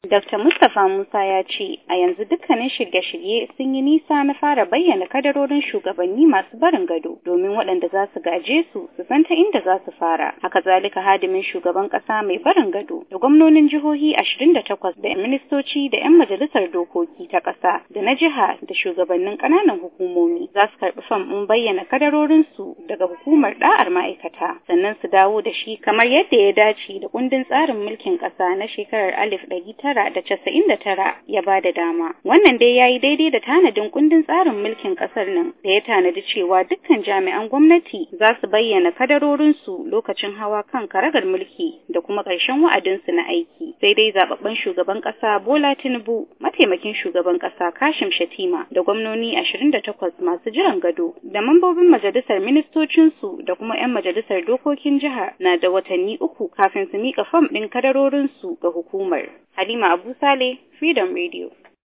Dr. Mustapha Musa ya ce a yanzu dukkanin shirye-shirye sun yi nisa na fara bayyana kadarorin shugabanni masu barin gado domin waɗanda za su gaje su san ta inda za su fara. Haka zalika hadimin shugaban ƙasa mai barin gado da gwamnonin jihohi 28 da ministoci da 'yan majalisar dokoki ta ƙasa da na jiha da shugabannin ƙananan hukumomi za su karɓi fam ɗin bayyana kadarorinsu daga hukumar ɗa'ar ma'aikata sannan su dawo da shi kamar yadda ya dace da kundin tsarin mulkin ƙasa na shekarar 1999 ya ba da dama. Wannan dai ya yi daidai da tanadin kundin tsarin mulkin ƙasar nan da ya tanadi cewa dukkan jami'an gwamnati za su bayyana kadarorinsu lokacin hawa kan karagar mulki da kuma ƙarshen wa'adinsu na aiki. Sai dai zababben shugaban ƙasa Bola Tinubu, mataimakin shugaban ƙasa Kashim Shettima da gwamnoni 28 masu jiran gado da mambobin majalisar ministocinsu da kuma 'yan majalisar dokokin jiha na da watanni 3 kafin su mika fam ɗin kadarorinsu ga hukumar. Halima Abu Sale, Freedom Radio.